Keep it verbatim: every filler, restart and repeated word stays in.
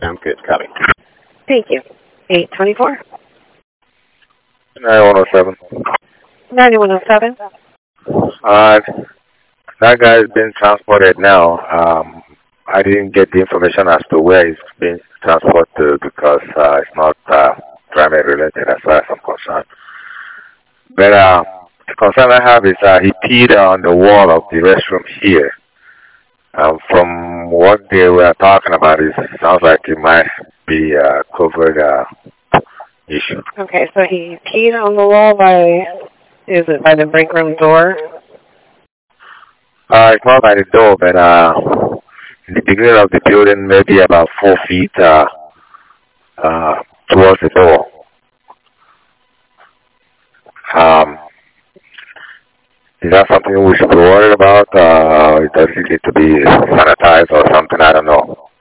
Sounds good. Copy. Thank you. eight twenty-four. nine one oh seven. ninety-one oh seven. Uh, that guy is being transported now. Um, I didn't get the information as to where he's being transported to because uh, it's not uh, primary related as far as I'm concerned. But uh, the concern I have is uh, he peed on the wall of the restroom here. Um, from what they were talking about, it sounds like it might be a covered uh, issue. Okay, so he peed on the wall by, is it by the break room door? Uh, it's not by the door, but uh, in the beginning of the building, maybe about four feet uh, uh, towards the door. Um, is that something we should be worried about? Uh, does it need to be sanitized or something? I don't know.